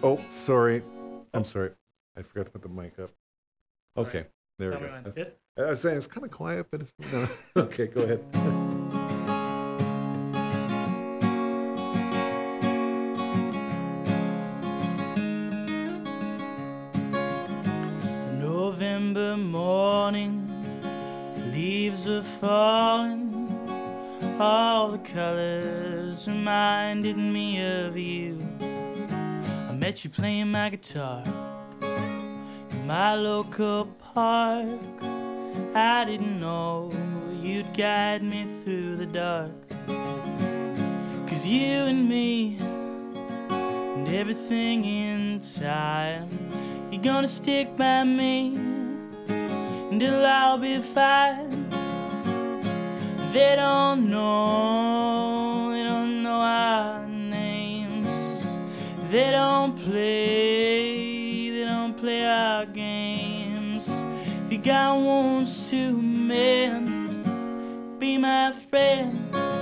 Oh, sorry. I'm Oh, sorry. I forgot to put the mic up. Okay, sorry. there we Tell me go. when. Good? I was saying it's kind of quiet, but it's no. Okay, go ahead. A November morning, leaves were falling. All the colors reminded me of you. I met you playing my guitar in my local park. I didn't know you'd guide me through the dark. 'Cause you and me and everything in time, you're gonna stick by me and it'll all be fine. They don't know our names. They don't play our games. If you got wounds to mend, be my friend.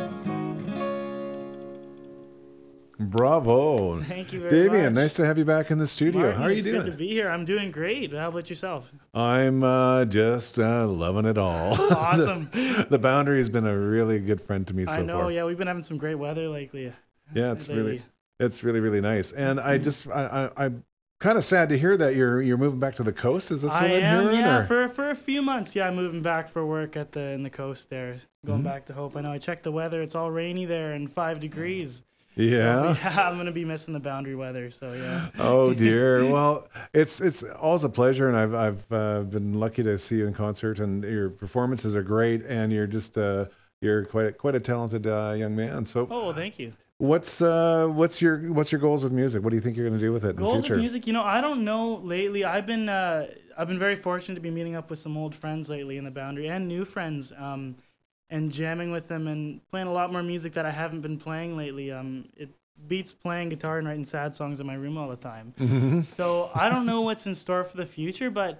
Bravo. Thank you very Damien, much. nice to have you back in the studio. Martin, How are you it's doing? good to be here. I'm doing great. How about yourself? I'm just loving it all. Awesome. The Boundary has been a really good friend to me so I know. far. Yeah, we've been having some great weather lately. Yeah, it's lately. really nice. And I'm kind of sad to hear that you're moving back to the coast. Is this I what I'm am, hearing? yeah, or- for a few months. Yeah, I'm moving back for work in the coast there. Going back to Hope. I know I checked the weather. It's all rainy there and 5 degrees. Yeah. So, yeah, I'm gonna be missing the Boundary weather. So yeah. Oh dear. Well, it's always a pleasure, and I've been lucky to see you in concert, and your performances are great, and you're just you're quite a talented young man. So, Oh, well, thank you. what's your goals with music? What do you think you're going to do with it in the Goals future? with music, I don't know lately. I've been very fortunate to be meeting up with some old friends lately in the Boundary and new friends, and jamming with them and playing a lot more music that I haven't been playing lately. It beats playing guitar and writing sad songs in my room all the time. So I don't know what's in store for the future, but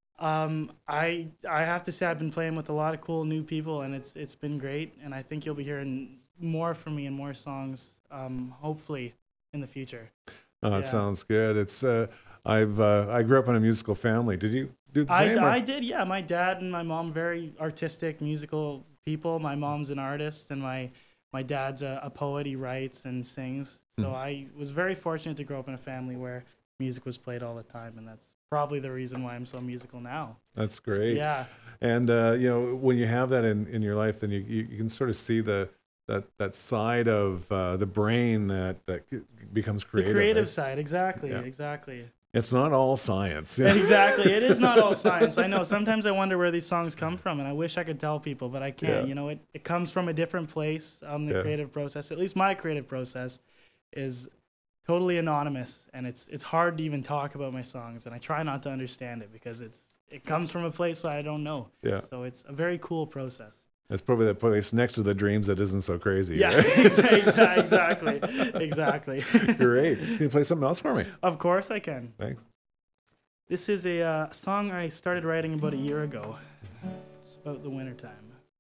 I have to say I've been playing with a lot of cool new people, and it's been great. And I think you'll be hearing more from me and more songs, hopefully in the future. Oh, that Yeah. sounds good. It's I grew up in a musical family. Did you do the same? I did, yeah. My dad and my mom, very artistic, musical people. My mom's an artist, and my dad's a poet. He writes and sings. So I was very fortunate to grow up in a family where music was played all the time, and that's probably the reason why I'm so musical now. That's great. Yeah. And when you have that in your life, then you can sort of see that side of the brain that becomes The creative. creative right? side, exactly, Yeah. exactly. It's not all science. Exactly. It is not all science. I know. Sometimes I wonder where these songs come from, and I wish I could tell people, but I can't. Yeah. It comes from a different place. The Yeah. creative process, at least my creative process, is totally anonymous, and it's hard to even talk about my songs, and I try not to understand it because it comes from a place that I don't know. Yeah. So it's a very cool process. It's probably the place next to the dreams that isn't so crazy. Yeah, Right? exactly. Great. Can you play something else for me? Of course I can. Thanks. This is a song I started writing about a year ago. It's about the wintertime.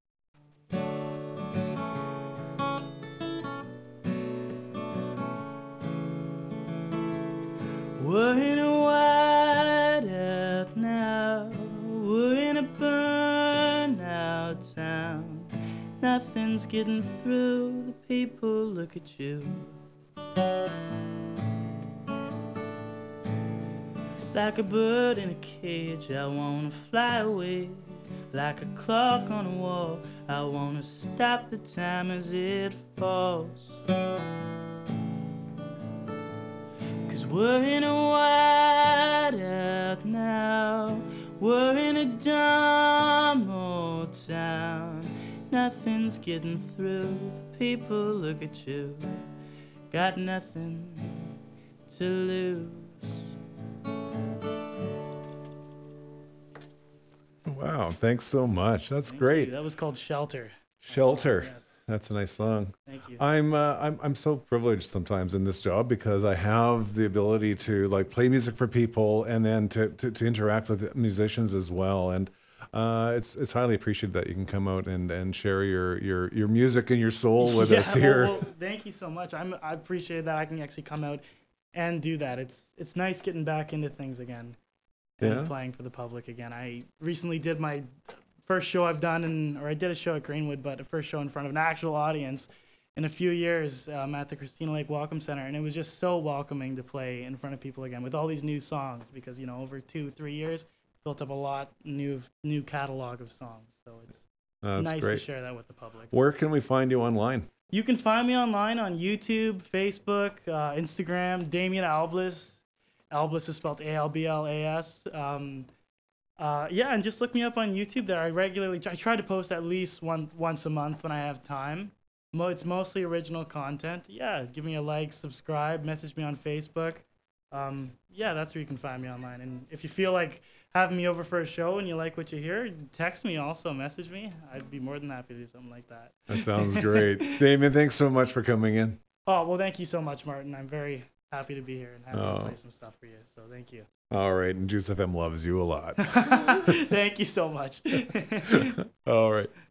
We're in a whiteout now. We're in a burnout town. Nothing's getting through. The people look at you like a bird in a cage. I wanna fly away. Like a clock on a wall, I wanna stop the time as it falls. 'Cause we're in a whiteout now. We're in a dumb old town. Nothing's getting through. The people look at you. Got nothing to lose. Wow. Thanks so much. That's Thank great. you. That was called Shelter. Shelter. Yes. That's a nice song. Thank you. I'm so privileged sometimes in this job because I have the ability to like play music for people and then to interact with musicians as well. And it's highly appreciated that you can come out and share your music and your soul with us here. Well, thank you so much. I appreciate that I can actually come out and do that. It's nice getting back into things again and Yeah. playing for the public again. I recently did my first show I've done, or I did a show at Greenwood, but a first show in front of an actual audience in a few years at the Christina Lake Welcome Center, and it was just so welcoming to play in front of people again with all these new songs because over 2-3 years built up a lot new catalog of songs. So it's That's nice great. to share that with the public. Where can we find you online? You can find me online on YouTube, Facebook, Instagram, Damien Alblas. Alblas is spelled Alblas. Yeah, and just look me up on YouTube there. I try to post at least once a month when I have time. It's mostly original content. Yeah, give me a like, subscribe, message me on Facebook. Yeah, that's where you can find me online. And if you feel like having me over for a show and you like what you hear, text me also, message me. I'd be more than happy to do something like that. That sounds great. Damien, thanks so much for coming in. Oh, well, thank you so much, Martin. I'm very happy to be here and happy to play some stuff for you. So thank you. All right. And Juice FM loves you a lot. Thank you so much. All right.